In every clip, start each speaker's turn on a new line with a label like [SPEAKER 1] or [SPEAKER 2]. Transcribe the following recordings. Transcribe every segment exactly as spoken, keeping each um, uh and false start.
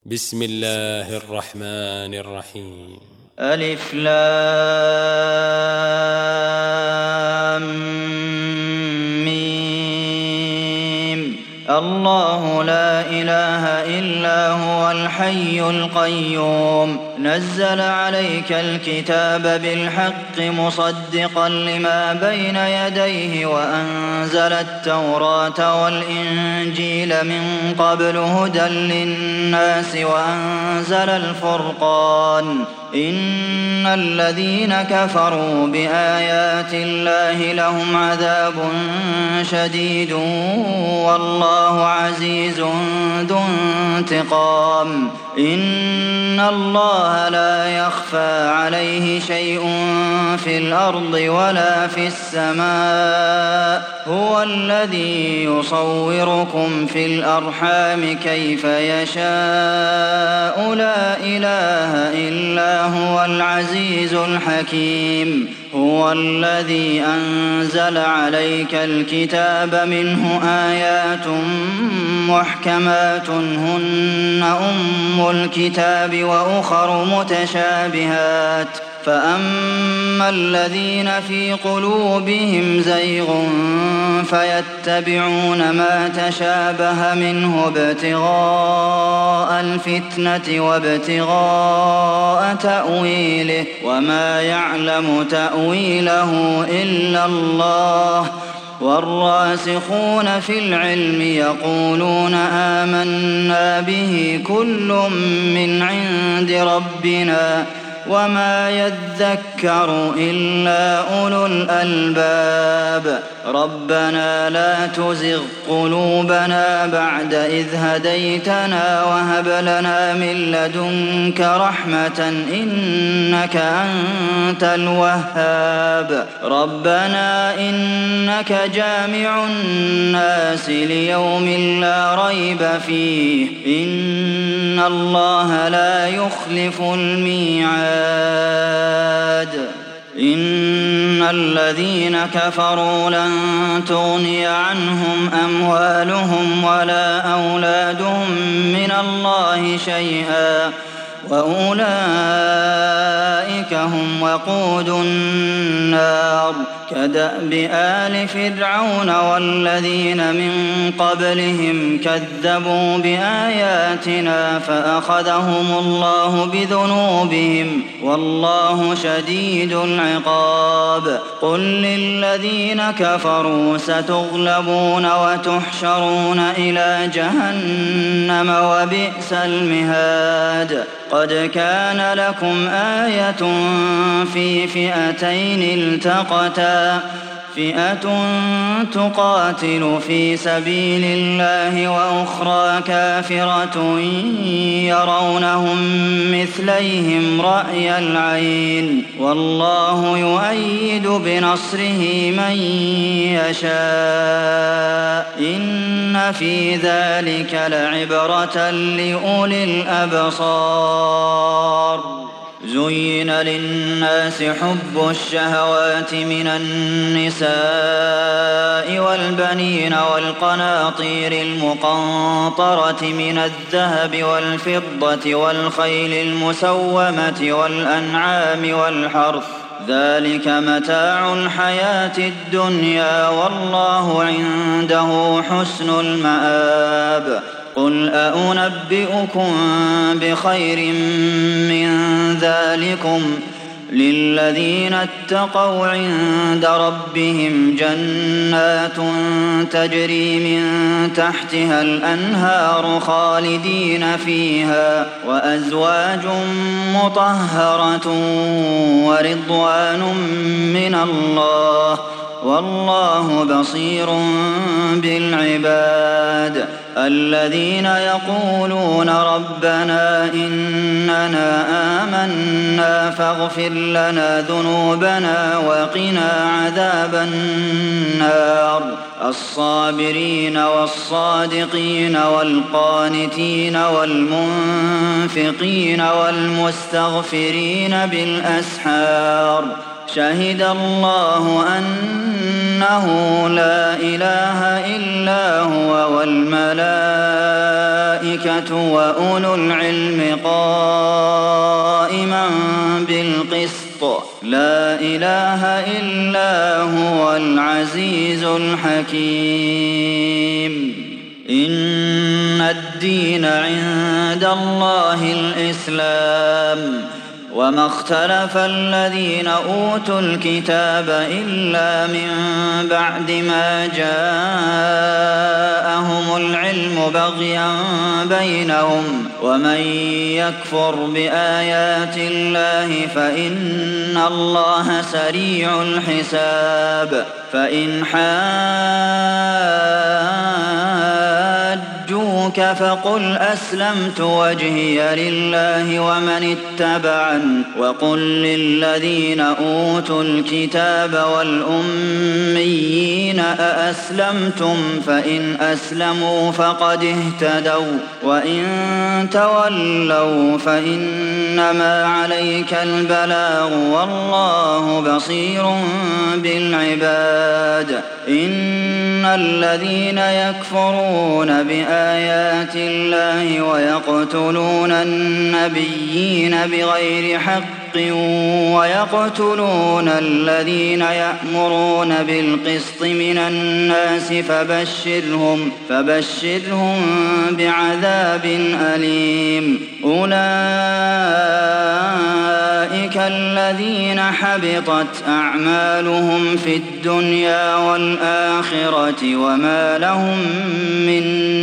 [SPEAKER 1] بسم الله الرحمن الرحيم.
[SPEAKER 2] ألف لام ميم. الله لا إله إلا هو الحي القيوم نزل عليك الكتاب بالحق مصدقا لما بين يديه وأنزل التوراة والإنجيل من قبل هدى للناس وأنزل الفرقان إن الذين كفروا بآيات الله لهم عذاب شديد والله عزيز ذو انتقام إن الله لا يخفى عليه شيء في الأرض ولا في السماء هو الذي يصوركم في الأرحام كيف يشاء لا إله إلا هو العزيز الحكيم هو الذي أنزل عليك الكتاب منه آيات محكمات هن أم الكتاب وأخر متشابهات فأما الذين في قلوبهم زيغ فيتبعون ما تشابه منه ابتغاء الفتنة وابتغاء تأويله وما يعلم تأويله إلا الله والراسخون في العلم يقولون آمنا به كل من عند ربنا وما يذكر إلا أولو الألباب ربنا لا تزغ قلوبنا بعد إذ هديتنا وهب لنا من لدنك رحمة إنك أنت الوهاب ربنا إنك جامع الناس ليوم لا ريب فيه إن الله لا يخلف الميعاد إن الذين كفروا لن تغني عنهم أموالهم ولا أولادهم من الله شيئا وأولئك هم وقود النار كدأب آل فرعون والذين من قبلهم كذبوا بآياتنا فأخذهم الله بذنوبهم والله شديد العقاب قل للذين كفروا ستغلبون وتحشرون إلى جهنم وبئس المهاد قد كان لكم آية في فئتين التقتا فئة تقاتل في سبيل الله وأخرى كافرة يرونهم مثليهم رأي العين والله يؤيد بنصره من يشاء إن في ذلك لعبرة لأولي الأبصار زين للناس حب الشهوات من النساء والبنين والقناطير المقنطرة من الذهب والفضة والخيل المسومة والأنعام والحرث ذلك متاع الحياة الدنيا والله عنده حسن المآب قل أنبئكم بخير من ذلكم للذين اتقوا عند ربهم جنات تجري من تحتها الأنهار خالدين فيها وأزواج مطهرة ورضوان من الله والله بصير بالعباد الذين يقولون ربنا إننا آمنا فاغفر لنا ذنوبنا وقنا عذاب النار الصابرين والصادقين والقانتين والمنفقين والمستغفرين بالأسحار شهد الله أنه لا إله إلا هو والملائكة وأولو العلم قائما بالقسط لا إله إلا هو العزيز الحكيم إن الدين عند الله الإسلام وما اختلف الذين أوتوا الكتاب إلا من بعد ما جاءهم العلم بغيا بينهم ومن يكفر بآيات الله فإن الله سريع الحساب فإن حاجوك فقل أسلمت وجهي لله ومن اتبعن وقل للذين أوتوا الكتاب والأميين أأسلمتم فإن أسلموا فقد اهتدوا وإن تولوا فإنما عليك البلاغ والله بصير بالعباد إن الذين يكفرون بآيات الله ويقتلون النبيين بغير حق ويقتلون الذين يأمرون بالقسط من الناس فبشرهم فبشرهم بعذاب أليم أولئك الذين حبطت أعمالهم في الدنيا والآخرة وما لهم من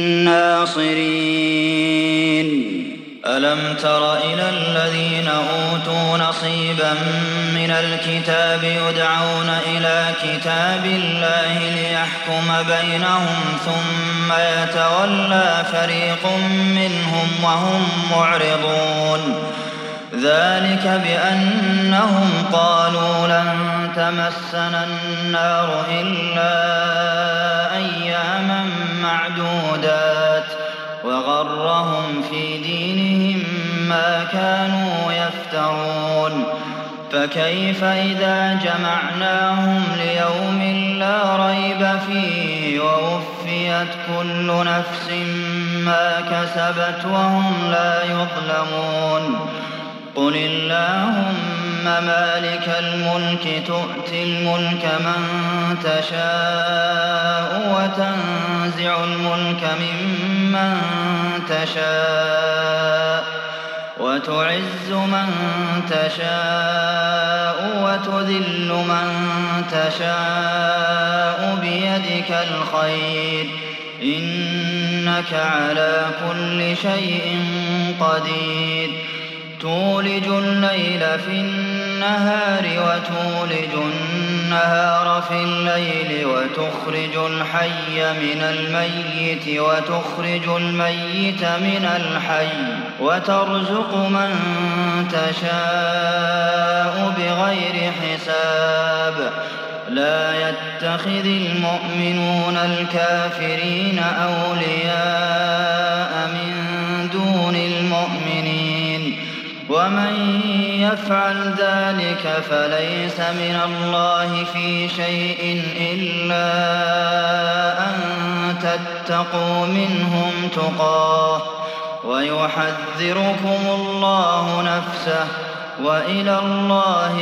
[SPEAKER 2] ناصرين ألم تر إلى الذين أوتوا نصيبا من الكتاب يدعون إلى كتاب الله ليحكم بينهم ثم يتولى فريق منهم وهم معرضون ذلك بأنهم قالوا لن تمسنا النار إلا أياما معدودات وغرهم في دينهم ما كانوا يفترون فكيف إذا جمعناهم ليوم لا ريب فيه ووفيت كل نفس ما كسبت وهم لا يظلمون قل اللهم مالك الملك تؤتي الملك من تشاء وتنزع الملك ممن تشاء وتعز من تشاء وتذل من تشاء بيدك الخير إنك على كل شيء قدير تولج الليل في النهار وتولج النهار في الليل وتخرج الحي من الميت وتخرج الميت من الحي وترزق من تشاء بغير حساب لا يتخذ المؤمنون الكافرين أولياء من دون المؤمنين ومن يفعل ذلك فليس من الله في شيء إلا أن تتقوا منهم تقاه ويحذركم الله نفسه وإلى الله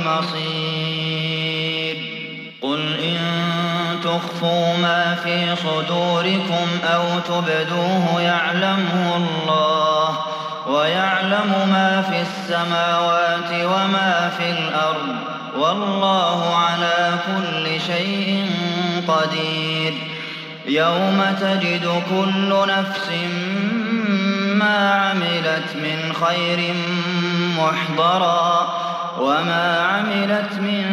[SPEAKER 2] المصير قل إن تخفوا ما في صدوركم أو تبدوه يعلمه الله ويعلم ما في السماوات وما في الأرض والله على كل شيء قدير يوم تجد كل نفس ما عملت من خير محضرا وما عملت من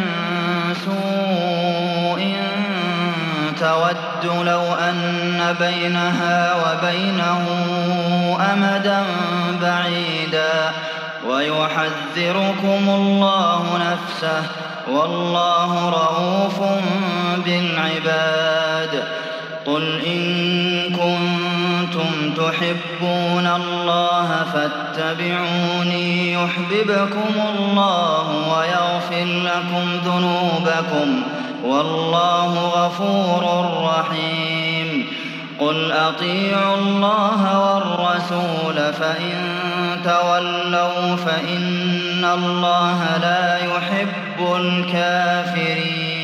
[SPEAKER 2] سوء تود لو أن بينها وبينه أمدا بعيدا ويحذركم الله نفسه والله رءوف بالعباد قل إن كنتم كنتم تحبون الله فاتبعوني يحببكم الله ويغفر لكم ذنوبكم والله غفور رحيم قل أطيعوا الله والرسول فإن تولوا فإن الله لا يحب الكافرين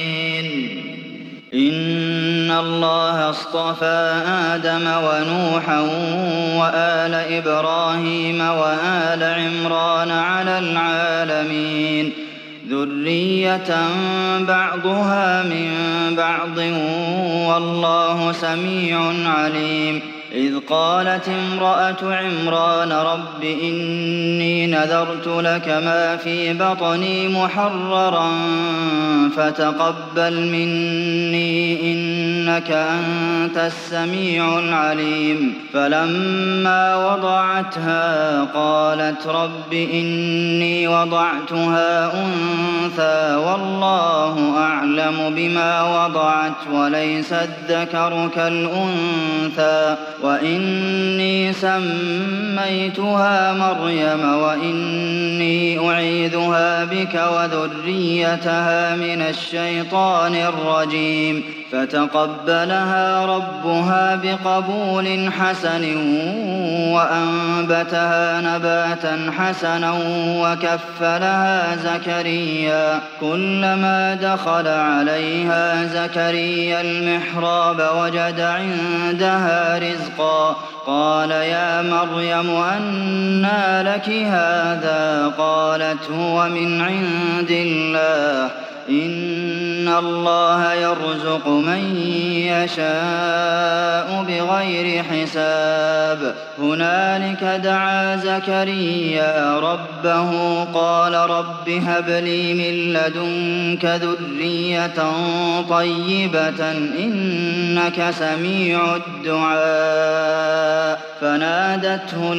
[SPEAKER 2] إن الله اصطفى آدم ونوحا وآل إبراهيم وآل عمران على العالمين ذرية بعضها من بعض والله سميع عليم إذ قالت امرأة عمران رب إني نذرت لك ما في بطني محررا فتقبل مني إنك أنت السميع العليم فلما وضعتها قالت رب إني وضعتها أنثى والله أعلم بما وضعت وليس الذكر كالأنثى وإني سميتها مريم وإني أعيذها بك وذريتها من الشيطان الرجيم فتقبلها ربها بقبول حسن وأنبتها نباتا حسنا وكفلها زكريا كلما دخل عليها زكريا المحراب وجد عندها رزقا قال يا مريم أنى لك هذا قالت هو من عند الله إن الله يرزق من يشاء بغير حساب هنالك دعا زكريا ربه قال رب هب لي من لدنك ذرية طيبة إنك سميع الدعاء فنادته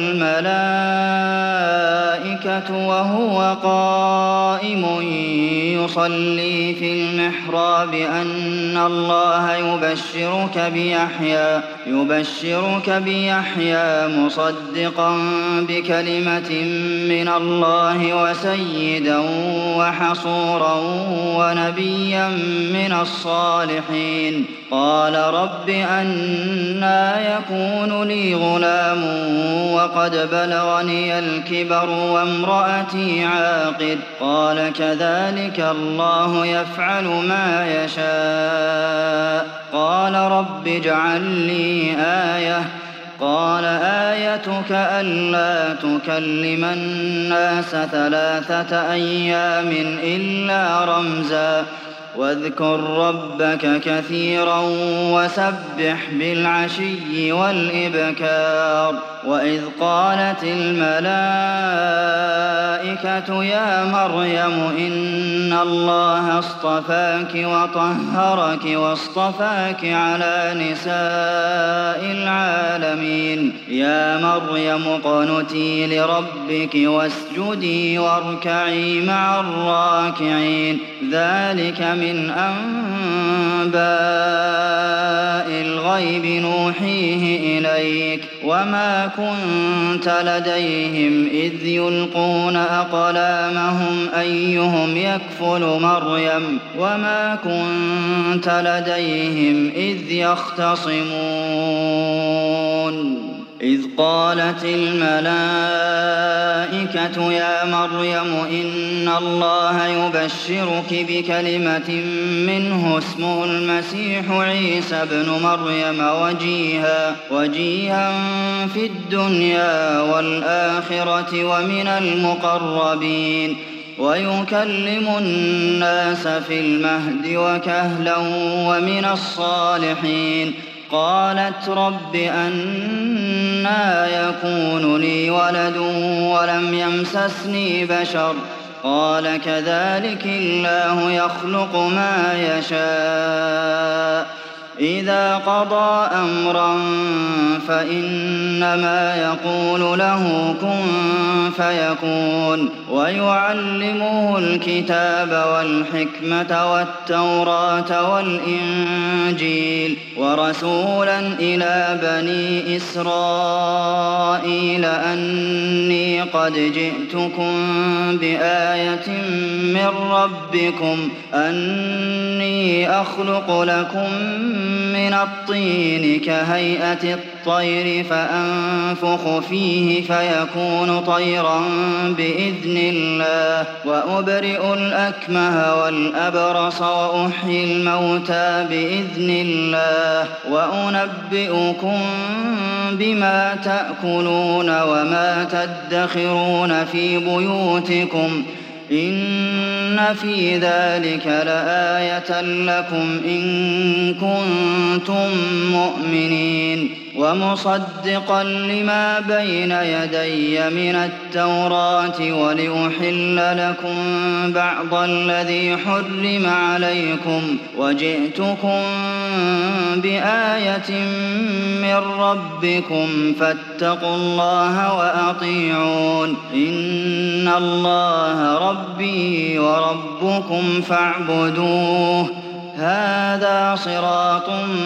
[SPEAKER 2] الملائكة وهو قائم يصلي في المحراب أن الله يبشرك بيحيى يبشرك بيحيى مصدقا بكلمة من الله وسيدا وحصورا ونبيا من الصالحين قال رب أنى يكون لي غلام وقد بلغني الكبر وامرأتي عاقر قال كذلك الله يفعل ما يشاء قال رب اجعل لي آية قال آيتك ألا تكلم الناس ثلاثة أيام إلا رمزا واذكر ربك كثيرا وسبح بالعشي والإبكار وإذ قالت الملائكة يا مريم إن الله اصطفاك وطهرك واصطفاك على نساء العالمين يا مريم اقنتي لربك واسجدي واركعي مع الراكعين ذلك من أنباء الغيب نوحيه إليك وما كنت لديهم إذ يلقون أقلامهم أيهم يكفل مريم وما كنت لديهم إذ يختصمون إذ قالت الملائكة يا مريم إن الله يبشرك بكلمة منه اسمه المسيح عيسى ابن مريم وجيها وجيها في الدنيا والآخرة ومن المقربين ويكلم الناس في المهد وكهلا ومن الصالحين قالت رب أنى يكون لي ولد ولم يمسسني بشر قال كذلك الله يخلق ما يشاء إذا قضى أمرا فإنما يقول له كن فيكون ويعلمه الكتاب والحكمة والتوراة والإنجيل ورسولا إلى بني إسرائيل أني قد جئتكم بآية من ربكم أني أخلق لكم من الطين كهيئة الطير فأنفخ فيه فيكون طيرا بإذن الله وأبرئ الأكمه والأبرص وأحيي الموتى بإذن الله وأنبئكم بما تأكلون وما تدخرون في بيوتكم إن في ذلك لآية لكم إن كنتم مؤمنين ومصدقا لما بين يدي من التوراة ولأحل لكم بعض الذي حرم عليكم وجئتكم بآية من ربكم فاتقوا الله وأطيعون إن الله ربي وربكم فاعبدوه هذا صراط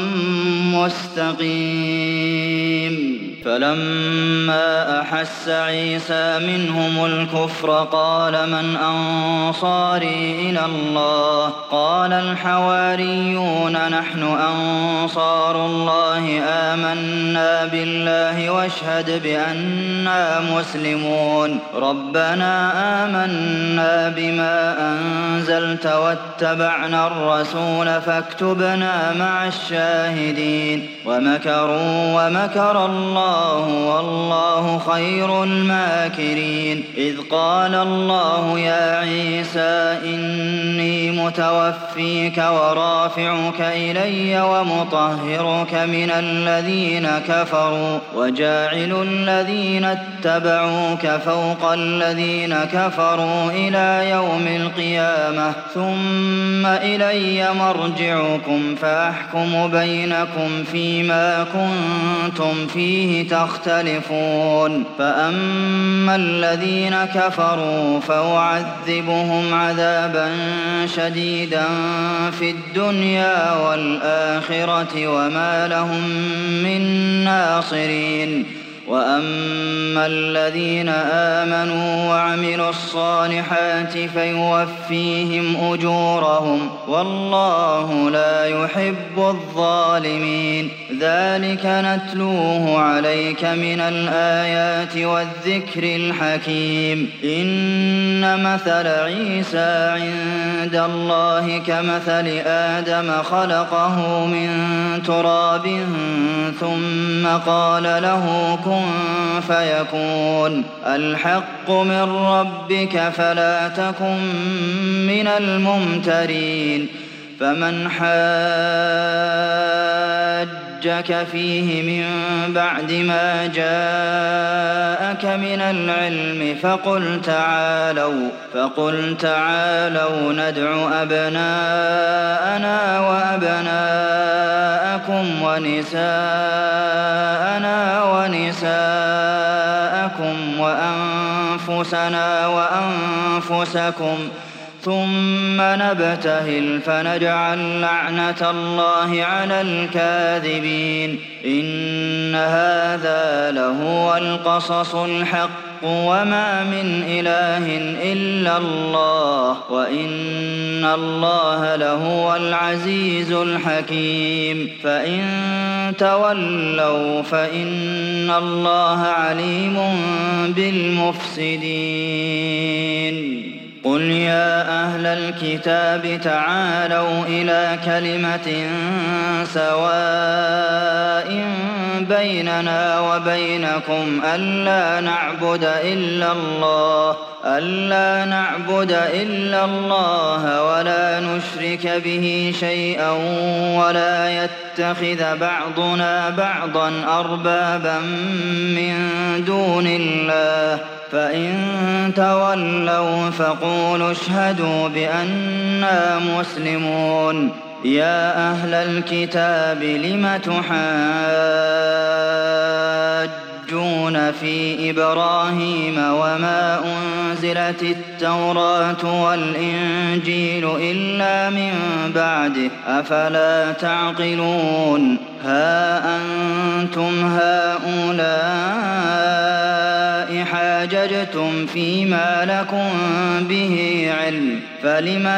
[SPEAKER 2] مستقيم فلما أحس عيسى منهم الكفر قال من أنصاري إلى الله قال الحواريون نحن أنصار الله آمنا بالله واشهد بأننا مسلمون ربنا آمنا بما أنزلت واتبعنا الرسول فاكتبنا مع الشاهدين ومكروا ومكر الله والله خير الماكرين إذ قال الله يا عيسى إني متوفيك ورافعك إلي ومطهرك من الذين كفروا وجاعل الذين اتبعوك فوق الذين كفروا إلى يوم القيامة ثم إلي مرجعكم فأحكم بينكم فيما كنتم فيه تختلفون فأما الذين كفروا فأعذبهم عذابا شديدا في الدنيا والآخرة وما لهم من ناصرين وأما الذين آمنوا وعملوا الصالحات فيوفيهم أجورهم والله لا يحب الظالمين ذلك نتلوه عليك من الآيات والذكر الحكيم إن مثل عيسى عند الله كمثل آدم خلقه من تراب ثم قال له كن فيكون الحق من ربك فلا تكن من الممترين فمن حاجك فيه من بعد ما جاءك من العلم فقل تعالوا فقل تعالوا ندع أبناءنا وأبناءكم ونساءنا ونساءكم وأنفسنا وأنفسكم ثم نبتهل فنجعل لعنة الله على الكاذبين إن هذا لهو القصص الحق وما من إله إلا الله وإن الله لهو العزيز الحكيم فإن تولوا فإن الله عليم بالمفسدين قل يا أهل الكتاب تعالوا إلى كلمة سواء بيننا وبينكم ألا نعبد إلا الله ألا نعبد إلا الله ولا نشرك به شيئا ولا يتخذ بعضنا بعضا أربابا من دون الله فإن تولوا فقولوا اشهدوا بأننا مسلمون يا أهل الكتاب لم تحاجون في إبراهيم وما أنزلت التوراة والإنجيل إلا من بعده أفلا تعقلون ها أنتم هؤلاء حاججتم فيما لكم به علم فلم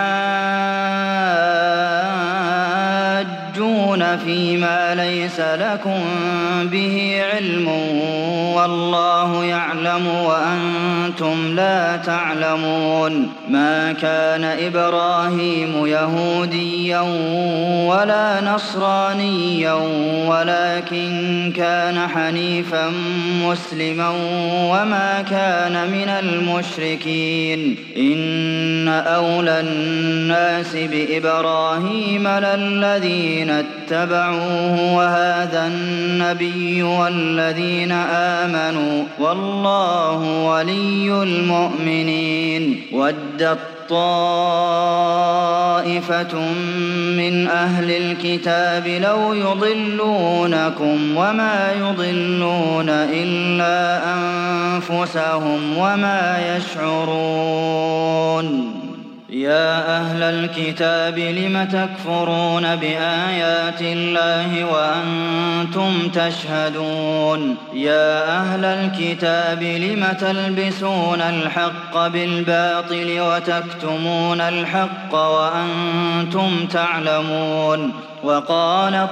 [SPEAKER 2] تحاجون فيما ليس لكم به علم والله يعلم وأنتم لا تعلمون ما كان إبراهيم يهوديا ولا نصرانيا ولكن كان حنيفا مسلما وما كان من المشركين إن أولى الناس بإبراهيم للذين اتبعوه وهذا النبي والذين آمنوا والله ولي المؤمنين ودت طائفة من أهل الكتاب لو يضلونكم وما يضلون إلا أنفسهم وما يشعرون يا أهل الكتاب لم تكفرون بآيات الله وأنتم تشهدون يا أهل الكتاب لم تلبسون الحق بالباطل وتكتمون الحق وأنتم تعلمون وقالت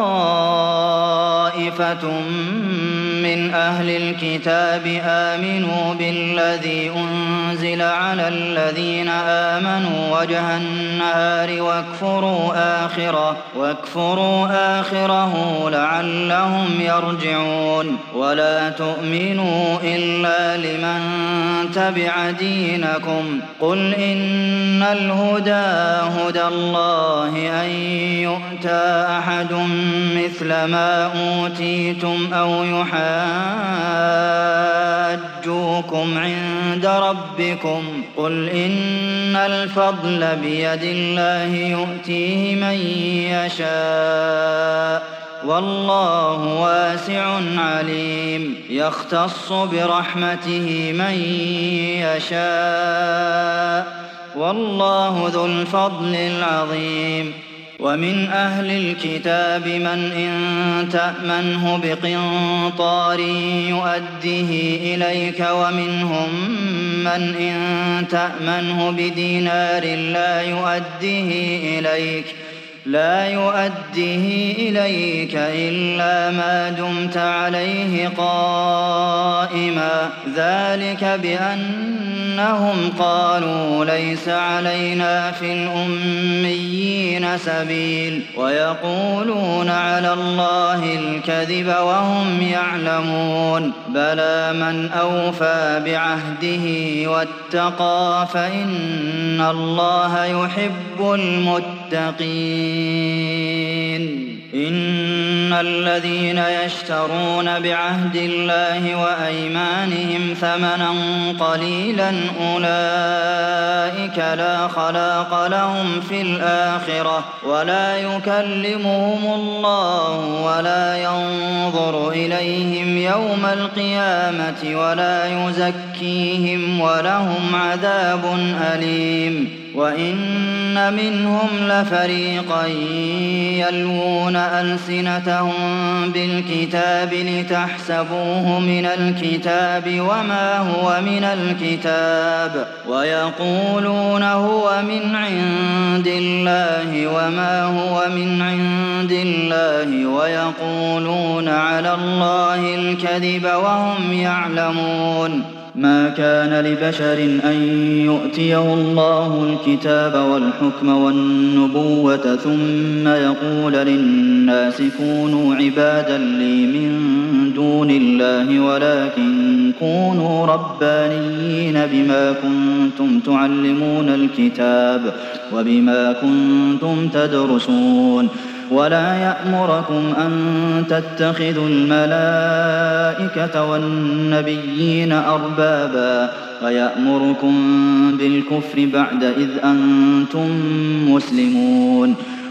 [SPEAKER 2] طائفة من أهل الكتاب آمنوا بالذي أنزل على الذين آمنوا وجه النهار واكفروا آخره واكفروا آخره لعلهم يرجعون ولا تؤمنوا إلا لمن تبع دينكم قل إن الهدى هدى الله أن يؤتى أحد مثل ما أوتيتم أو يحاجوكم عند ربكم قل إن الفضل بيد الله يؤتيه من يشاء والله واسع عليم يختص برحمته من يشاء والله ذو الفضل العظيم ومن أهل الكتاب من إن تأمنه بقنطار يؤديه إليك ومنهم من إن تأمنه بدينار لا يؤديه إليك لا يؤديه إليك إلا ما دمت عليه قائما ذلك بأنهم قالوا ليس علينا في الأميين سبيل ويقولون على الله الكذب وهم يعلمون بلى من أوفى بعهده واتقى فإن الله يحب المتقين إن الذين يشترون بعهد الله وأيمانهم ثمنا قليلا أولئك لا خلاق لهم في الآخرة ولا يكلمهم الله ولا ينظر إليهم يوم القيامة ولا يزكيهم ولهم عذاب أليم وإن منهم لفريقا يلوون ألسنتهم بالكتاب لتحسبوه من الكتاب وما هو من الكتاب ويقولون هو من عند الله وما هو من عند الله ويقولون على الله الكذب وهم يعلمون ما كان لبشر أن يؤتيه الله الكتاب والحكم والنبوة ثم يقول للناس كونوا عبادا لي من دون الله ولكن كونوا ربانيين بما كنتم تعلمون الكتاب وبما كنتم تدرسون ولا يأمركم أن تتخذوا الملائكة والنبيين أربابا ويأمركم بالكفر بعد إذ أنتم مسلمون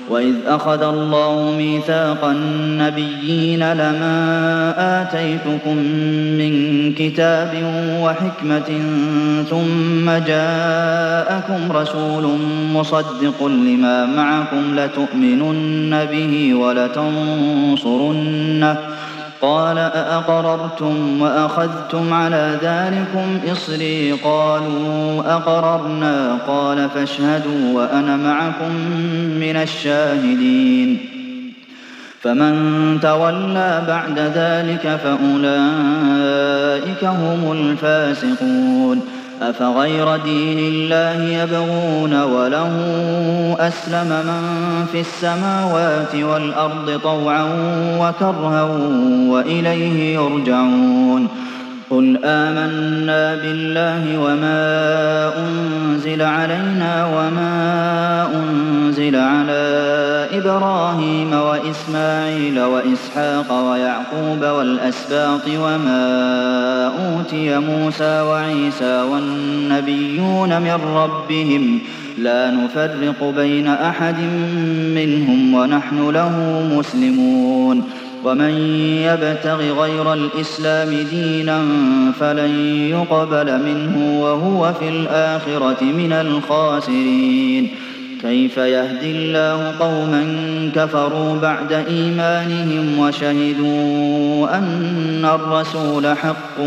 [SPEAKER 2] وإذ أخذ الله ميثاق النبيين لما آتيتكم من كتاب وحكمة ثم جاءكم رسول مصدق لما معكم لتؤمنن به ولتنصرنه قال أأقررتم وأخذتم على ذلكم إصري قالوا أقررنا قال فاشهدوا وأنا معكم من الشاهدين فمن تولى بعد ذلك فأولئك هم الفاسقون أفغير دين الله يبغون وله أسلم من في السماوات والأرض طوعا وكرها وإليه يرجعون قل آمنا بالله وما أنزل علينا وما أنزل على إبراهيم وإسماعيل وإسحاق ويعقوب والأسباط وما أوتي موسى وعيسى والنبيون من ربهم لا نفرق بين أحد منهم ونحن له مسلمون ومن يبتغ غير الإسلام دينا فلن يقبل منه وهو في الآخرة من الخاسرين كيف يهدي الله قوما كفروا بعد إيمانهم وشهدوا أن الرسول حق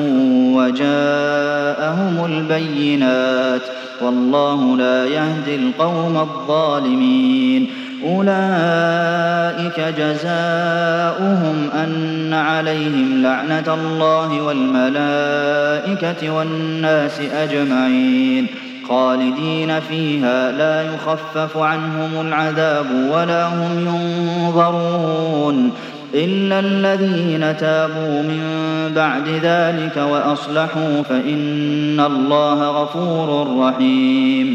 [SPEAKER 2] وجاءهم البينات والله لا يهدي القوم الظالمين أولئك جزاؤهم أن عليهم لعنة الله والملائكة والناس أجمعين خالدين فيها لا يخفف عنهم العذاب ولا هم ينظرون إلا الذين تابوا من بعد ذلك وأصلحوا فإن الله غفور رحيم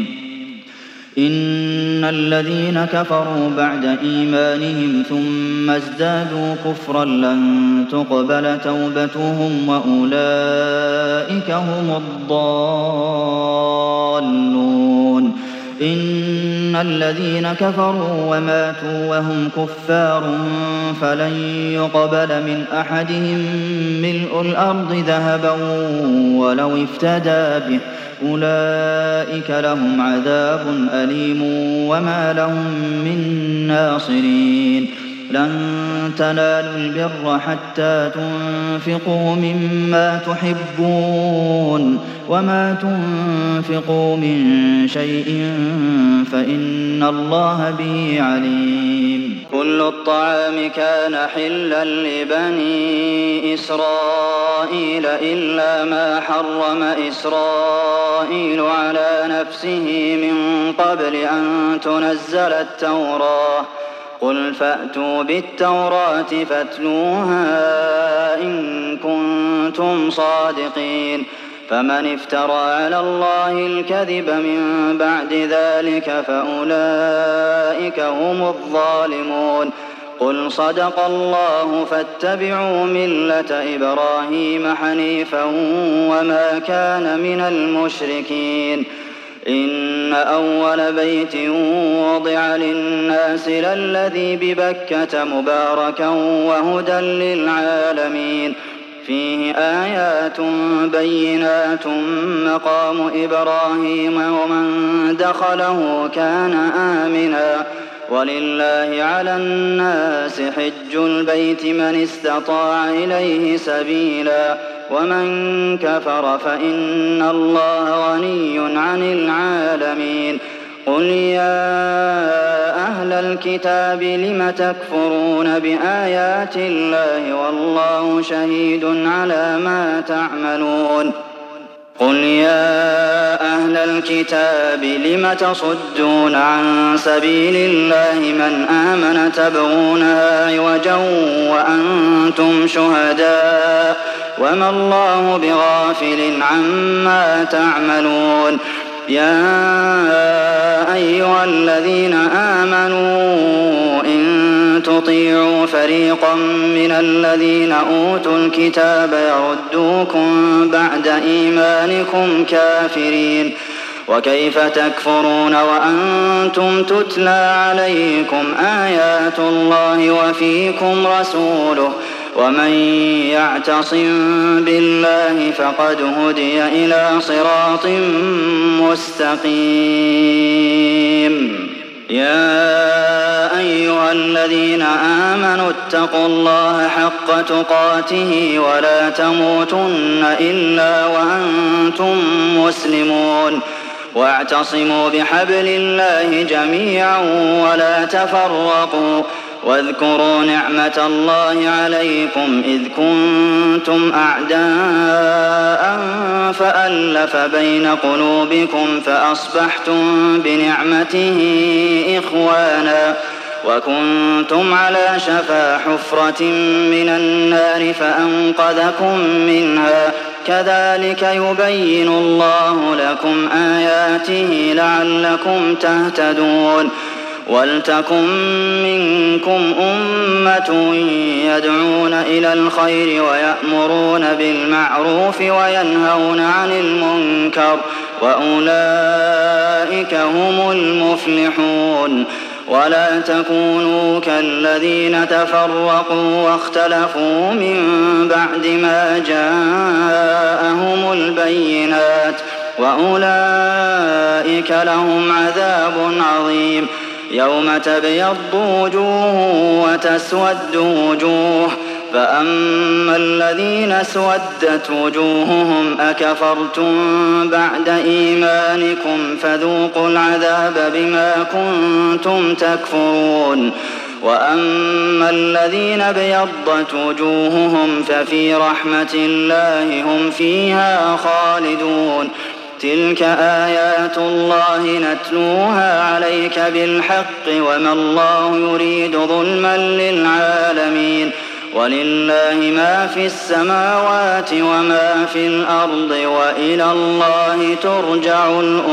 [SPEAKER 2] إن الذين كفروا بعد إيمانهم ثم ازدادوا كفرا لن تقبل توبتهم وأولئك هم الضالون إن الذين كفروا وماتوا وهم كفار فلن يقبل من أحدهم ملء الأرض ذهبا ولو افتدى به أولئك لهم عذاب أليم وما لهم من ناصرين لن تنالوا البر حتى تنفقوا مما تحبون وما تنفقوا من شيء فإن الله به عليم كل الطعام كان حلا لبني إسرائيل إلا ما حرم إسرائيل على نفسه من قبل أن تنزل التوراة قل فأتوا بالتوراة فاتلوها إن كنتم صادقين فمن افترى على الله الكذب من بعد ذلك فأولئك هم الظالمون قل صدق الله فاتبعوا ملة إبراهيم حنيفا وما كان من المشركين إن أول بيت وضع للناس للذي ببكة مباركا وهدى للعالمين فيه آيات بينات مقام إبراهيم ومن دخله كان آمنا ولله على الناس حج البيت من استطاع إليه سبيلا ومن كفر فإن الله غني عن العالمين قل يا أهل الكتاب لم تكفرون بآيات الله والله شهيد على ما تعملون قل يا أهل الكتاب لم تصدون عن سبيل الله من آمن تبغونها عوجا وأنتم شهداء وما الله بغافل عما تعملون يا أيها الذين آمنوا إن تطيعوا فريقا من الذين أوتوا الكتاب يردوكم بعد إيمانكم كافرين وكيف تكفرون وأنتم تتلى عليكم آيات الله وفيكم رسوله ومن يعتصم بالله فقد هدي إلى صراط مستقيم. يا أيها الذين آمنوا اتقوا الله حق تقاته ولا تموتن إلا وأنتم مسلمون واعتصموا بحبل الله جميعا ولا تفرقوا واذكروا نعمة الله عليكم إذ كنتم أعداء فألف بين قلوبكم فأصبحتم بنعمته إخوانا وكنتم على شفا حفرة من النار فأنقذكم منها كذلك يبين الله لكم آياته لعلكم تهتدون. ولتكن منكم أمة يدعون إلى الخير ويأمرون بالمعروف وينهون عن المنكر وأولئك هم المفلحون. ولا تكونوا كالذين تفرقوا واختلفوا من بعد ما جاءهم البينات وأولئك لهم عذاب عظيم. يوم تبيض وجوه وتسود وجوه فأما الذين اسودت وجوههم أكفرتم بعد إيمانكم فذوقوا العذاب بما كنتم تكفرون. وأما الذين ابيضت وجوههم ففي رحمة الله هم فيها خالدون. تلك آيات الله نتلوها عليك بالحق وما الله يريد ظلما للعالمين. ولله ما في السماوات وما في الأرض وإلى الله ترجع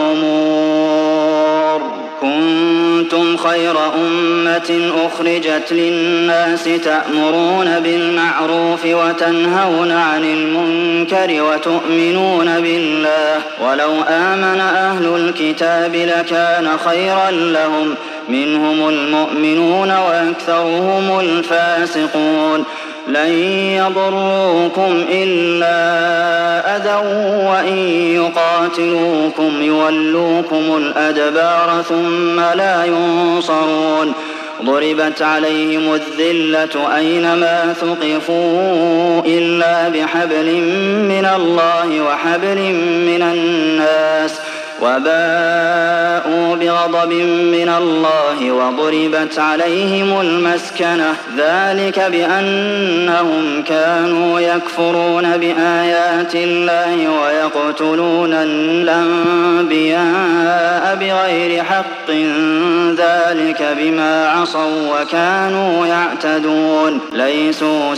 [SPEAKER 2] الأمور. كنتم خير أمة أخرجت للناس تأمرون بالمعروف وتنهون عن المنكر وتؤمنون بالله ولو آمن أهل الكتاب لكان خيرا لهم منهم المؤمنون وأكثرهم الفاسقون. لن يضروكم إلا أذى وإن يقاتلوكم يولوكم الأدبار ثم لا ينصرون. ضربت عليهم الذلة أينما ثقفوا إلا بحبل من الله وحبل من الناس وباءوا بغضب من الله وضربت عليهم المسكنة ذلك بأنهم كانوا يكفرون بآيات الله ويقتلون الأنبياء بغير حق ذلك بما عصوا وكانوا يعتدون. ليسوا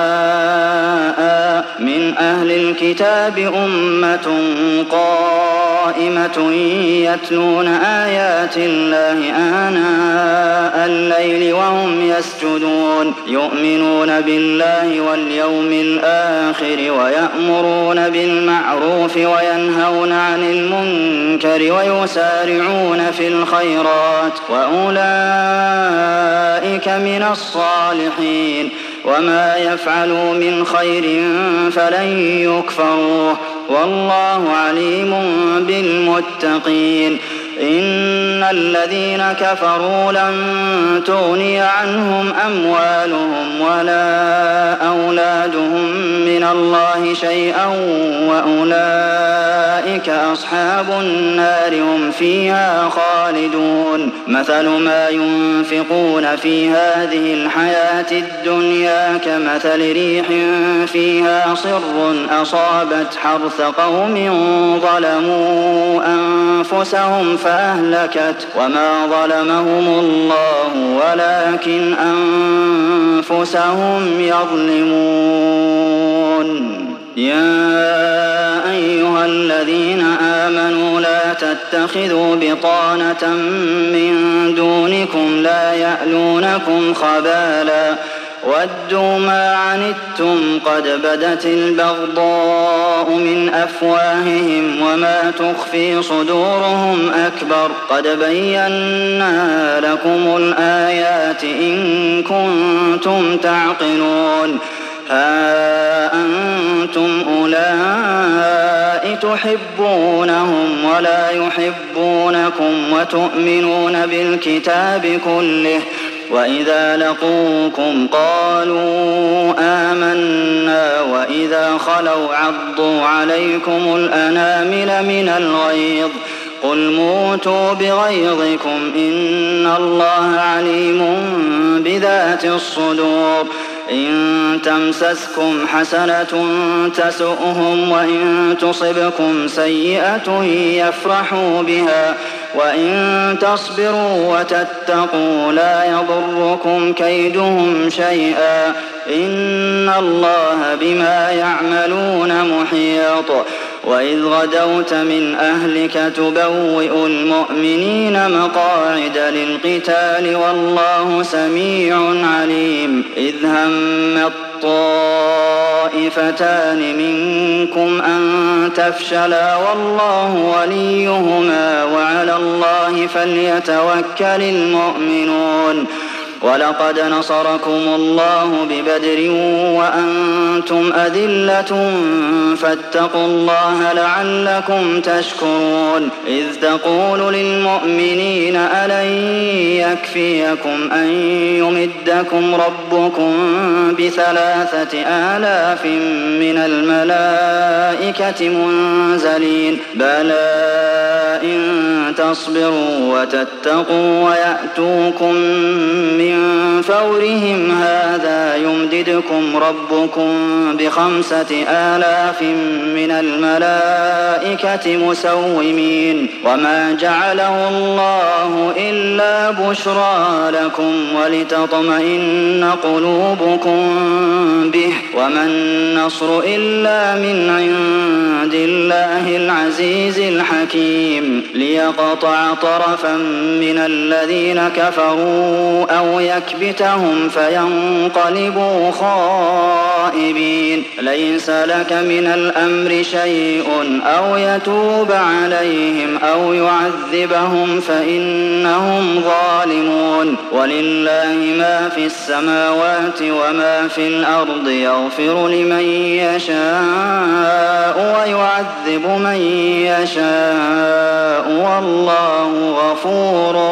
[SPEAKER 2] سواء من أهل الكتاب أمة قائمة يتلون آيات الله آناء الليل وهم يسجدون يؤمنون بالله واليوم الآخر ويأمرون بالمعروف وينهون عن المنكر ويسارعون في الخيرات وأولئك من الصالحين. وما يفعلوا من خير فلن يكفروه والله عليم بالمتقين. إن الذين كفروا لن تغني عنهم أموالهم ولا أولادهم من الله شيئا وأولئك أصحاب النار هم فيها خالدون. مثل ما ينفقون في هذه الحياة الدنيا كمثل ريح فيها صر أصابت حرث قوم ظلموا أنفسهم فأهلكت وما ظلمهم الله ولكن أنفسهم يظلمون. يا أيها الذين آمنوا لا تتخذوا بطانة من دونكم لا يألونكم خبالا وَدُّوا مَا عَنِتُّمْ قَدْ بَدَتِ الْبَغْضَاءُ مِنْ أَفْوَاهِهِمْ وَمَا تُخْفِي صُدُورُهُمْ أَكْبَرُ قَدْ بَيَّنَّا لَكُمُ الْآيَاتِ إِن كُنتُمْ تَعْقِلُونَ ها أنتم أولئك تحبونهم ولا يحبونكم وتؤمنون بالكتاب كله وإذا لقوكم قالوا آمنا وإذا خلوا عضوا عليكم الأنامل من الغيظ قل موتوا بغيظكم إن الله عليم بذات الصدور إن تمسسكم حسنة تسؤهم وإن تصبكم سيئة يفرحوا بها وإن تصبروا وتتقوا لا يضركم كيدهم شيئا إن الله بما يعملون محيط وإذ غدوت من أهلك تبوئ المؤمنين مقاعد للقتال والله سميع عليم إذ هم الطائفتان منكم أن تفشلا والله وليهما وعلى الله فليتوكل المؤمنون ولقد نصركم الله ببدر وأنتم أذلة فاتقوا الله لعلكم تشكرون إذ تقول للمؤمنين ألن يكفيكم أن يمدكم ربكم بثلاثة آلاف من الملائكة منزلين بلى إن تصبروا وتتقوا ويأتوكم من من فورهم هذا يمددكم ربكم بخمسة آلاف من الملائكة مسومين وما جعله الله إلا بشرى لكم ولتطمئن قلوبكم به وما النصر إلا من عند الله العزيز الحكيم ليقطع طرفا من الذين كفروا أو يكبتهم فينقلبوا خائبين ليس لك من الأمر شيء أو يتوب عليهم أو يعذبهم فإنهم ظالمون ولله ما في السماوات وما في الأرض يغفر لمن يشاء ويعذب من يشاء والله غفور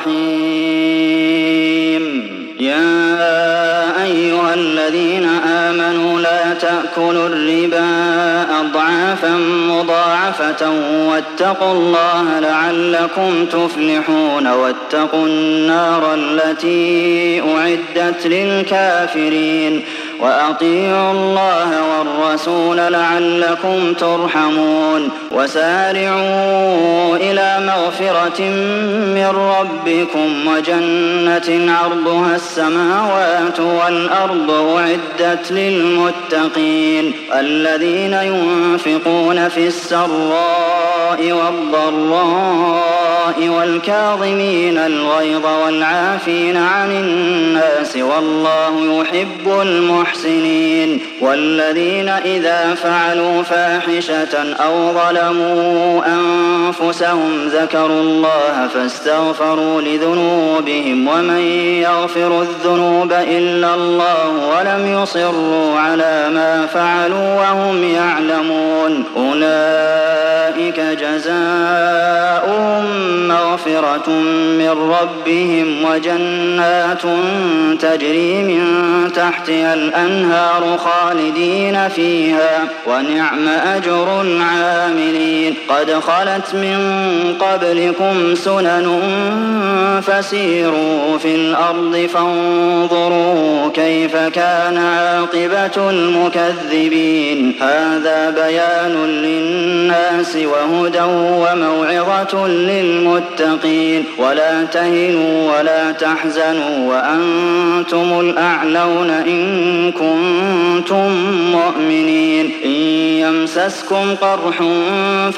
[SPEAKER 2] رحيم يا أيها الذين آمنوا لا تأكلوا الربا أضعافا مضاعفة واتقوا الله لعلكم تفلحون واتقوا النار التي أعدت للكافرين وأطيعوا الله والرسول لعلكم ترحمون وسارعوا إلى مغفرة من ربكم وجنة عرضها السماوات والأرض أعدت للمتقين الذين ينفقون في السراء والضراء والكاظمين الغيظ والعافين عن الناس والله يحب المحسنين والذين إذا فعلوا فاحشة أو ظلموا أنفسهم ذكروا الله فاستغفروا لذنوبهم ومن يغفر الذنوب إلا الله ولم يصروا على ما فعلوا وهم يعلمون أولئك جزاؤهم مغفرة من ربهم وجنات تجري من تحتها الأنهار خالدين فيها ونعم أجر العاملين قد خلت من قبلكم سنن فسيروا في الأرض فانظروا كيف كان عاقبة المكذبين هذا بيان للناس وهدى وموعظة للمتقين ولا تهنوا ولا تحزنوا وأنتم الأعلون إن كنتم مؤمنين إن يمسسكم قرح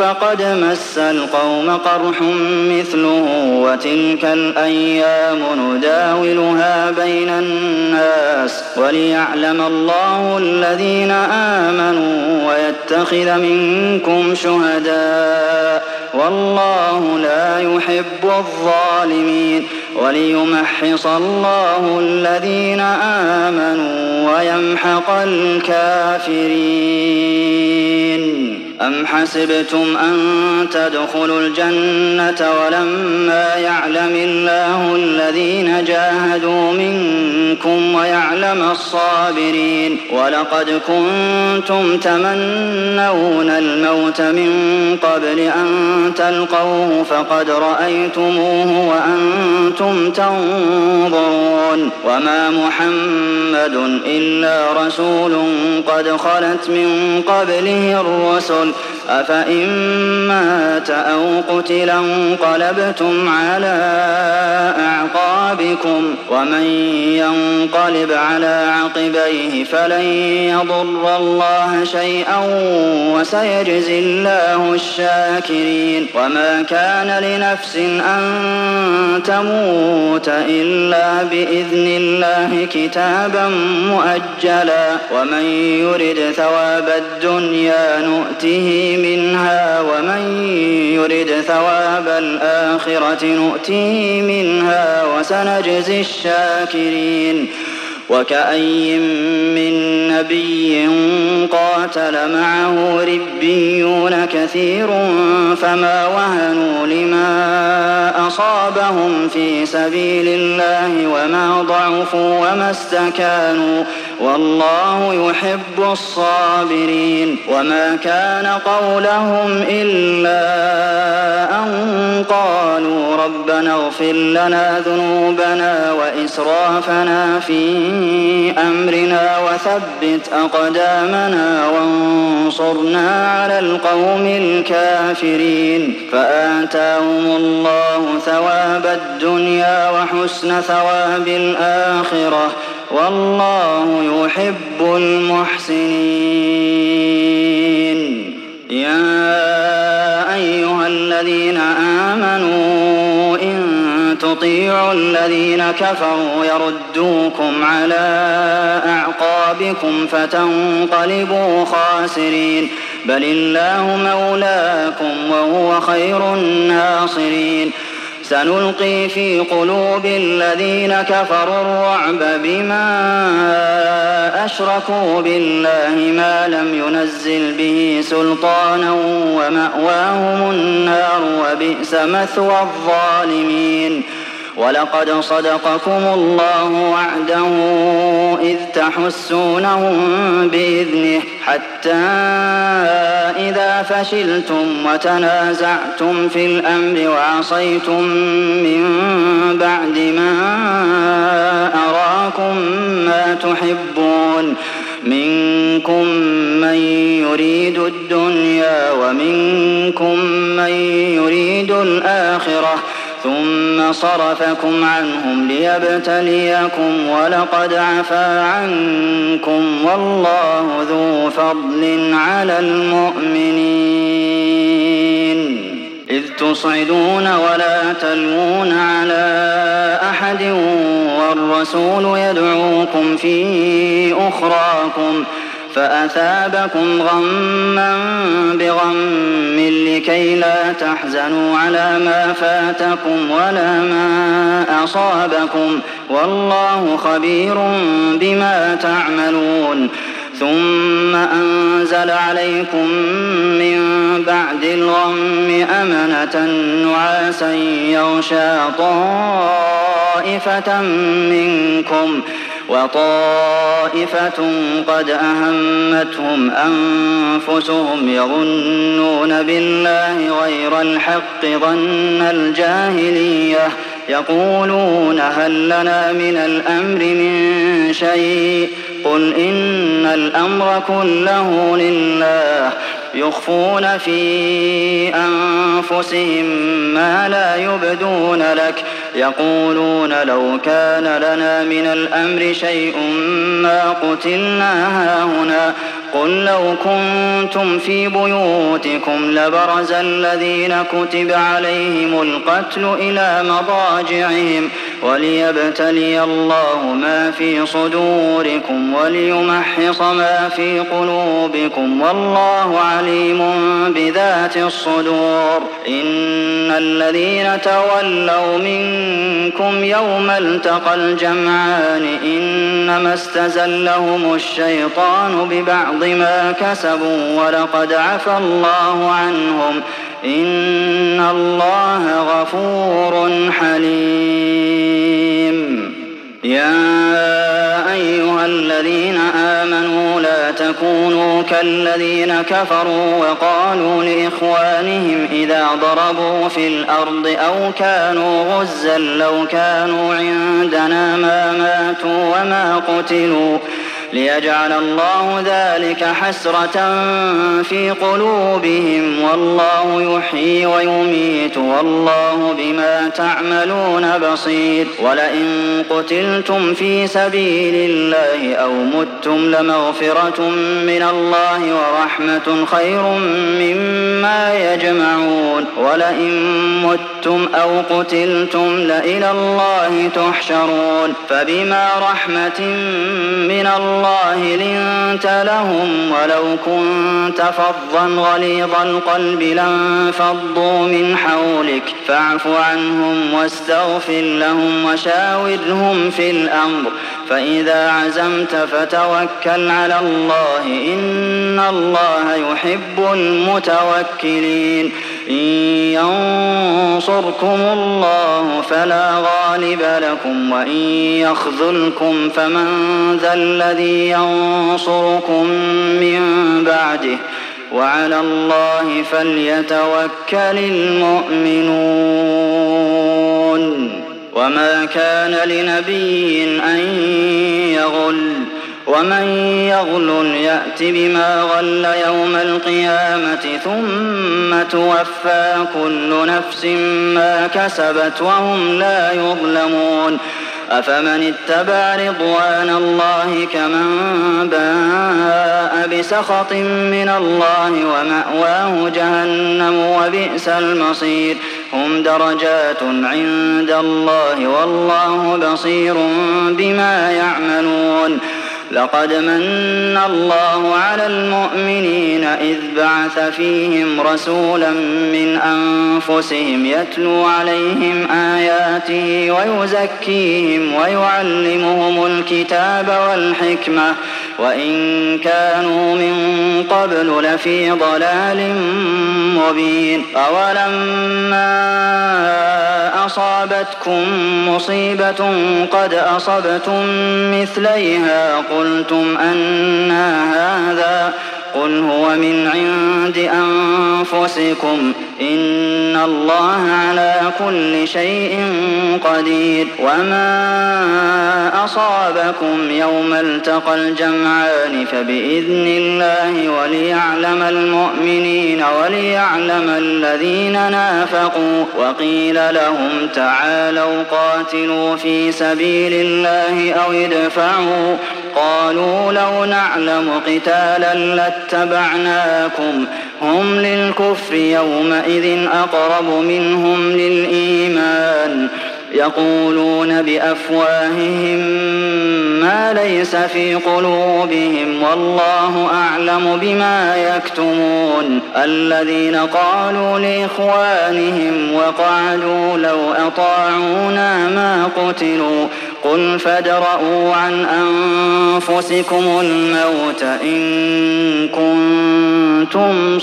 [SPEAKER 2] فقد مس القوم قرح مثله وتلك الأيام نداولها بين الناس وليعلم الله الذين آمنوا ويتخذ منكم شهداء والله لا يحب الظالمين وليمحص الله الذين آمنوا ويمحق الكافرين. أم حسبتم أن تدخلوا الجنة ولما يعلم الله الذين جاهدوا منكم ويعلم الصابرين ولقد كنتم تمنون الموت من قبل أن تلقوه فقد رأيتموه وأنتم تنظرون وما محمد إلا رسول قد خلت من قبله الرسل أفإن مات أو قتل انقلبتم على أعقابكم ومن ينقلب على عقبيه فلن يضر الله شيئا وسيجزي الله الشاكرين. وما كان لنفس أن تموت إلا بإذن الله كتابا مؤجلا ومن يرد ثواب الدنيا نؤته منها ومن يرد ثواب الآخرة نؤته منها وسنجزي الشاكرين. وكأي من نبي قاتل معه ربيون كثير فما وهنوا لما أصابهم في سبيل الله وما ضعفوا وما استكانوا والله يحب الصابرين. وما كان قولهم إلا أن قالوا ربنا اغفر لنا ذنوبنا وإسرافنا في أمرنا وثبت أقدامنا وانصرنا على القوم الكافرين فآتاهم الله ثواب الدنيا وحسن ثواب الآخرة والله يحب المحسنين. يا أيها الذين آمنوا إن تطيعوا الذين كفروا يردوكم على أعقابكم فتنقلبوا خاسرين بل الله مولاكم وهو خير الناصرين. سنلقي في قلوب الذين كفروا الرعب بما أشركوا بالله ما لم ينزل به سلطانا ومأواهم النار وبئس مثوى الظالمين. ولقد صدقكم الله وعده إذ تحسونهم بإذنه حتى إذا فشلتم وتنازعتم في الأمر وعصيتم من بعد ما أراكم ما تحبون منكم من يريد الدنيا ومنكم من يريد الآخرة ثم صرفكم عنهم ليبتليكم ولقد عفا عنكم والله ذو فضل على المؤمنين. إذ تصعدون ولا تلوون على أحد والرسول يدعوكم في أخراكم فأثابكم غما بغم لكي لا تحزنوا على ما فاتكم ولا ما أصابكم والله خبير بما تعملون. ثم أنزل عليكم من بعد الغم أمنة نعاسا يغشى طائفة منكم وطائفة قد أهمتهم أنفسهم يظنون بالله غير الحق ظن الجاهلية يقولون هل لنا من الأمر من شيء قل إن الأمر كله لله يخفون في أنفسهم ما لا يبدون لك يقولون لو كان لنا من الأمر شيء ما قتلنا هاهنا قل لو كنتم في بيوتكم لبرز الذين كتب عليهم القتل إلى مضاجعهم وليبتلي الله ما في صدوركم وليمحص ما في قلوبكم والله عليم بذات الصدور إن الذين تولوا منكم يوم التقى الجمعان إنما استزلهم الشيطان ببعض ما كسبوا ولقد عفى الله عنهم إن الله غفور حليم يا أيها الذين آمنوا لا تكونوا كالذين كفروا وقالوا لإخوانهم إذا ضربوا في الأرض أو كانوا غزا لو كانوا عندنا ما ماتوا وما قتلوا ليجعل الله ذلك حسرة في قلوبهم والله يحيي ويميت والله بما تعملون بصير ولئن قتلتم في سبيل الله أو متم لمغفرة من الله ورحمة خير مما يجمعون ولئن متم أو قتلتم لإلى الله تحشرون فبما رحمة من الله الله لنت لهم ولو كنت فظا غليظ القلب لانفضوا من حولك فاعف عنهم واستغفر لهم وشاورهم في الأمر فإذا عزمت فتوكل على الله إن الله يحب المتوكلين إن ينصركم الله فلا غالب لكم وإن يخذلكم فمن ذا الذي ينصركم من بعده وعلى الله فليتوكل المؤمنون وما كان لنبي أن يغل ومن يغل يأت بما غل يوم القيامة ثم توفى كل نفس ما كسبت وهم لا يظلمون أفمن اتبع رضوان الله كمن باء بسخط من الله ومأواه جهنم وبئس المصير هم درجات عند الله والله بصير بما يعملون لقد من الله على المؤمنين إذ بعث فيهم رسولا من أنفسهم يتلو عليهم آياته ويزكيهم ويعلمهم الكتاب والحكمة وإن كانوا من قبل لفي ضلال مبين أولما أصابتكم مصيبة قد أصبتم مثليها قلتم أنى هذا قل هو من عند أنفسكم إن الله على كل شيء قدير وما أصابكم يوم التقى الجمعان فبإذن الله وليعلم المؤمنين وليعلم الذين نافقوا وقيل لهم تعالوا قاتلوا في سبيل الله أو ادفعوا قالوا لو نعلم قتالا لاتبعناكم هم للكفر يومئذ أقرب منهم للإيمان يقولون بأفواههم ما ليس في قلوبهم والله أعلم بما يكتمون الذين قالوا لإخوانهم وقعدوا لو أطاعونا ما قتلوا قل فادرءوا عن أنفسكم الموت إن كنتم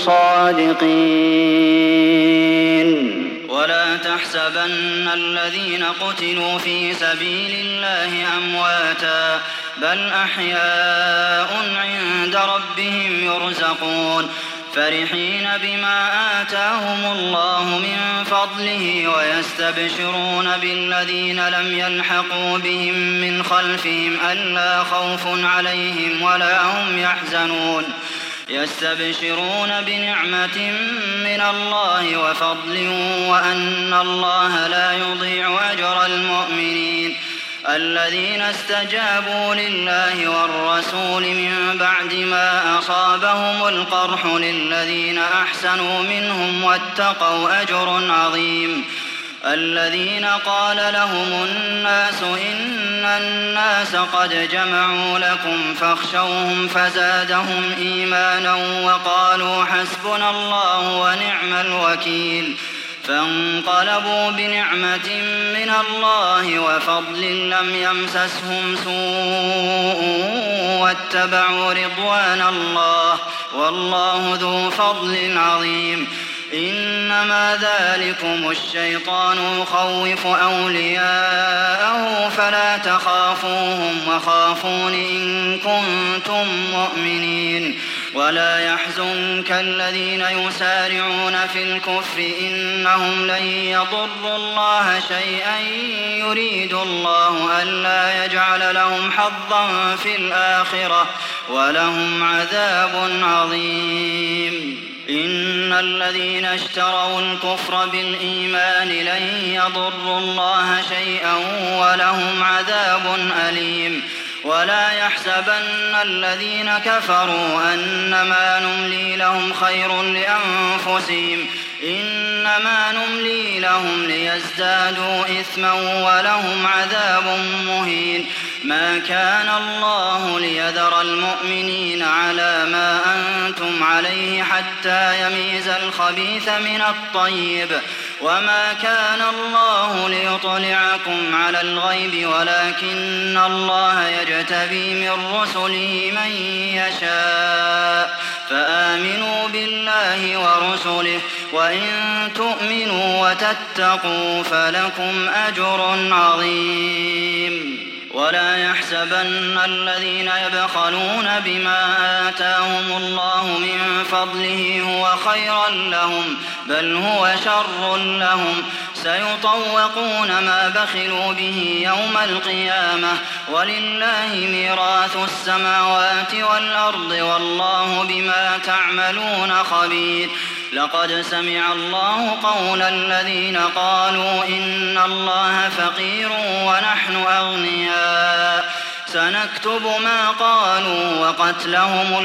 [SPEAKER 2] صادقين ولا تحسبن الذين قتلوا في سبيل الله أمواتا بل أحياء عند ربهم يرزقون فرحين بما آتاهم الله من فضله ويستبشرون بالذين لم يلحقوا بهم من خلفهم ألا خوف عليهم ولا هم يحزنون يستبشرون بنعمة من الله وفضل وأن الله لا يضيع أجر المؤمنين الذين استجابوا لله والرسول من بعد ما أصابهم القرح للذين أحسنوا منهم واتقوا أجر عظيم الذين قال لهم الناس إن الناس قد جمعوا لكم فاخشوهم فزادهم إيمانا وقالوا حسبنا الله ونعم الوكيل فانقلبوا بنعمة من الله وفضل لم يمسسهم سوء واتبعوا رضوان الله والله ذو فضل عظيم إنما ذلكم الشيطان يخوف أولياءه فلا تخافوهم وخافون إن كنتم مؤمنين ولا يحزنك الذين يسارعون في الكفر إنهم لن يضروا الله شيئا يريد الله ألا يجعل لهم حظا في الآخرة ولهم عذاب عظيم إن الذين اشتروا الكفر بالإيمان لن يضروا الله شيئا ولهم عذاب أليم ولا يحسبن الذين كفروا أنما نملي لهم خير لأنفسهم إنما نملي لهم ليزدادوا إثما ولهم عذاب مهين ما كان الله ليذر المؤمنين على ما أنتم عليه حتى يميز الخبيث من الطيب وما كان الله ليطلعكم على الغيب ولكن الله يجتبي من رسله من يشاء فآمنوا بالله ورسله وإن تؤمنوا وتتقوا فلكم أجر عظيم ولا يحسبن الذين يبخلون بما آتاهم الله من فضله هو خيرا لهم بل هو شر لهم سيطوقون ما بخلوا به يوم القيامة ولله ميراث السماوات والأرض والله بما تعملون خبير لقد سمع الله قول الذين قالوا إن الله فقير ونحن أغنياء سنكتب ما قالوا وقتلهم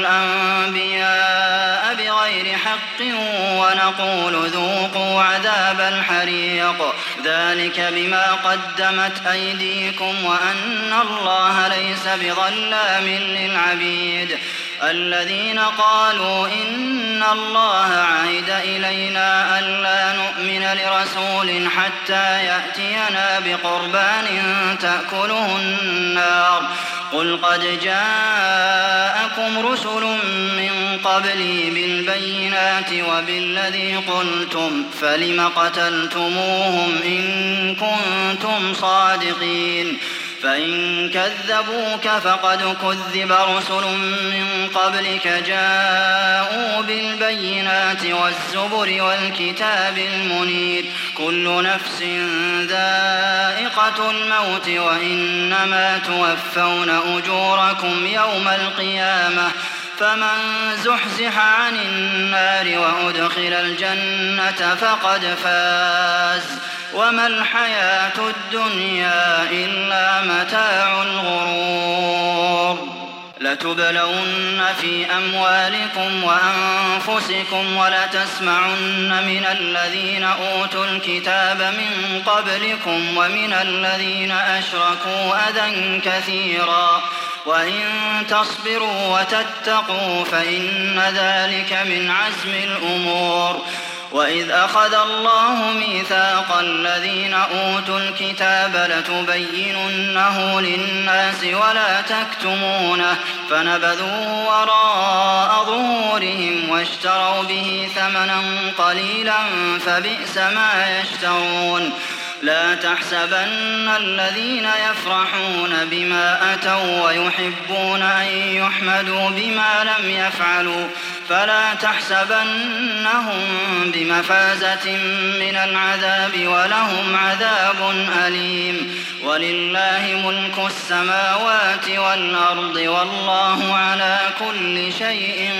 [SPEAKER 2] الأنبياء بغير حق ونقول ذوقوا عذاب الحريق ذلك بما قدمت أيديكم وأن الله ليس بظلام للعبيد الذين قالوا إن الله عهد إلينا ألا نؤمن لرسول حتى يأتينا بقربان تأكله النار قل قد جاءكم رسل من قبلي بالبينات وبالذي قلتم فلم قتلتموهم إن كنتم صادقين فإن كذبوك فقد كذب رسل من قبلك جاءوا بالبينات والزبر والكتاب المنير كل نفس ذائقة الموت وإنما توفون أجوركم يوم القيامة فمن زحزح عن النار وأدخل الجنة فقد فاز وما الحياة الدنيا إلا متاع الغرور لتبلون في أموالكم وأنفسكم ولتسمعن من الذين أوتوا الكتاب من قبلكم ومن الذين أشركوا أذى كثيرا وإن تصبروا وتتقوا فإن ذلك من عزم الأمور وإذ أخذ الله ميثاق الذين أوتوا الكتاب لتبيننه للناس ولا تكتمونه فنبذوه وراء ظهورهم واشتروا به ثمنا قليلا فبئس ما يشترون لا تحسبن الذين يفرحون بما أتوا ويحبون أن يحمدوا بما لم يفعلوا فلا تحسبنهم بمفازة من العذاب ولهم عذاب أليم ولله ملك السماوات والأرض والله على كل شيء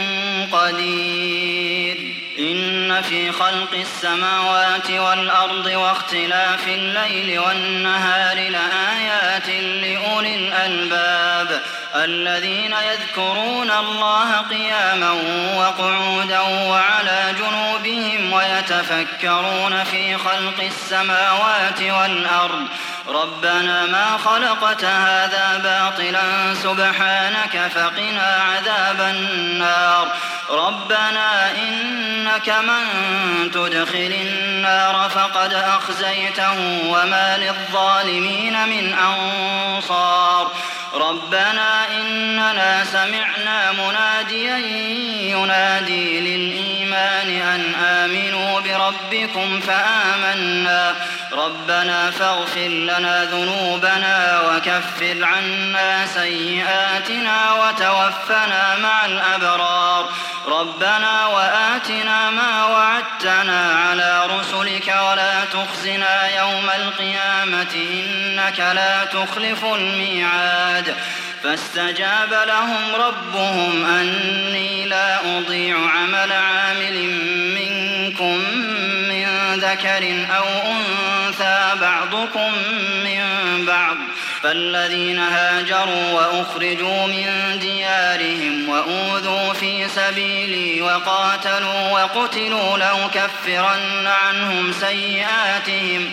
[SPEAKER 2] قدير إن في خلق السماوات والأرض واختلاف الليل والنهار لآيات لأولي الألباب الذين يذكرون الله قياما وقعودا وعلى جنوبهم ويتفكرون في خلق السماوات والأرض ربنا ما خلقت هذا باطلا سبحانك فقنا عذاب النار ربنا إنك من تدخل النار فقد أخزيته وما للظالمين من أنصار ربنا إننا سمعنا مناديا ينادي للإيمان أن آمنوا بربكم فآمنا ربنا فاغفر لنا ذنوبنا وكفر عنا سيئاتنا وتوفنا مع الأبرار ربنا وآتنا ما وعدتنا على رسلك ولا تخزنا يوم القيامة إنك لا تخلف الميعاد فاستجاب لهم ربهم أني لا أضيع عمل عامل منكم من ذكر أو أنثى بعضكم من بعض فالذين هاجروا وأخرجوا من ديارهم وأوذوا في سبيلي وقاتلوا وقتلوا لأكفرن عنهم سيئاتهم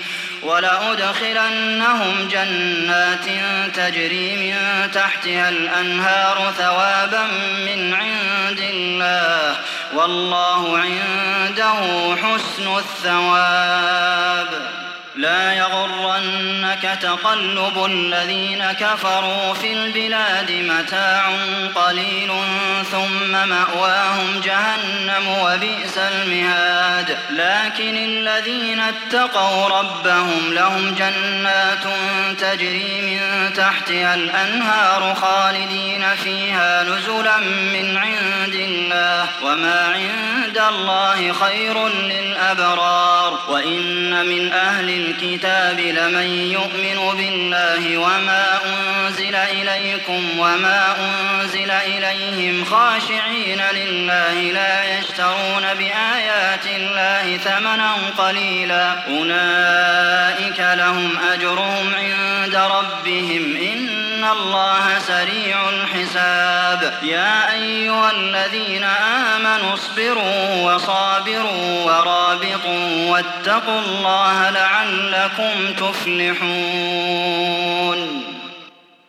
[SPEAKER 2] ولأدخلنهم جنات تجري من تحتها الأنهار ثوابا من عند الله والله عنده حسن الثواب لا يغرنك تقلب الذين كفروا في البلاد متاع قليل ثم مأواهم جهنم وبئس المهاد لكن الذين اتقوا ربهم لهم جنات تجري من تحتها الأنهار خالدين فيها نزلا من عند الله وما عند الله خير للأبرار وإن من أهل الكتاب لمن يؤمن بالله وما أنزل إليكم وما أنزل إليهم خاشعين لله لا يشترون بآيات الله ثمنا قليلا أولئك لهم أجرهم عند ربهم إن الله سريع الحساب يا أيها الذين آمنوا اصبروا وصابروا ورابطوا واتقوا الله لعلكم تفلحون